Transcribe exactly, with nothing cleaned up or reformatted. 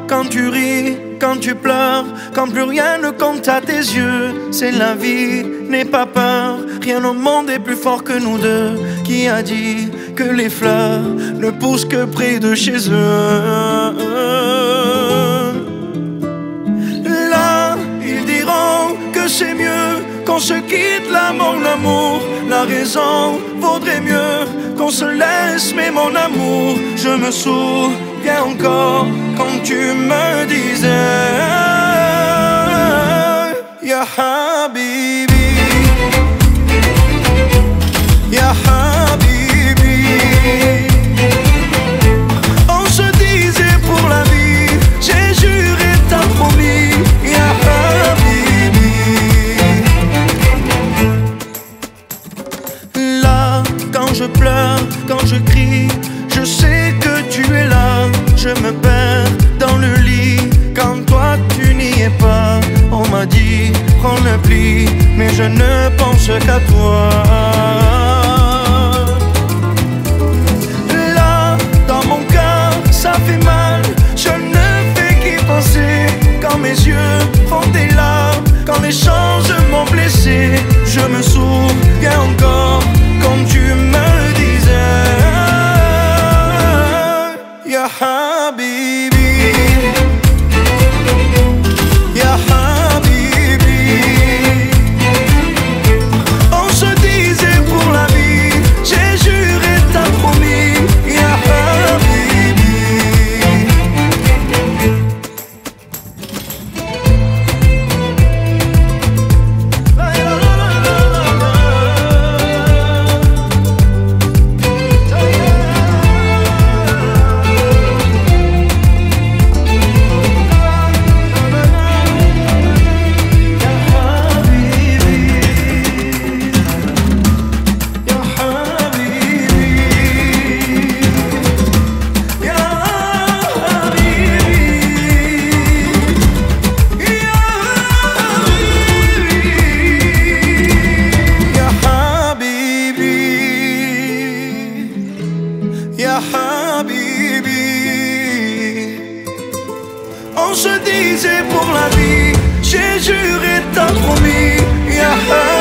quand tu ris, quand tu pleures, quand plus rien ne compte à tes yeux. C'est la vie, n'aie pas peur, rien au monde est plus fort que nous deux. Qui a dit que les fleurs ne poussent que près de chez eux? Là, ils diront que c'est mieux qu'on se quitte, là mon amour. La raison vaudrait mieux qu'on se laisse, mais mon amour, je me souviens encore quand tu me disais Ya Habibi, Ya Habibi. On se disait pour la vie, j'ai juré, t'as promis Ya Habibi. Là, quand je pleure, quand je crie, je sais que tu es là. Je me perds dans le lit quand toi tu n'y es pas. On m'a dit prends le pli, mais je ne pense qu'à toi. Là, dans mon cœur, ça fait mal. Je ne fais qu'y penser quand mes yeux font des larmes, quand les choses m'ont blessé. Je me souviens encore quand tu me disais Ya Habibi, Ya Habibi. On se disait pour la vie, j'ai juré, t'as promis Ya Habibi. Ya Habibi, on se disait pour la vie, j'ai juré, t'as promis Ya Habibi.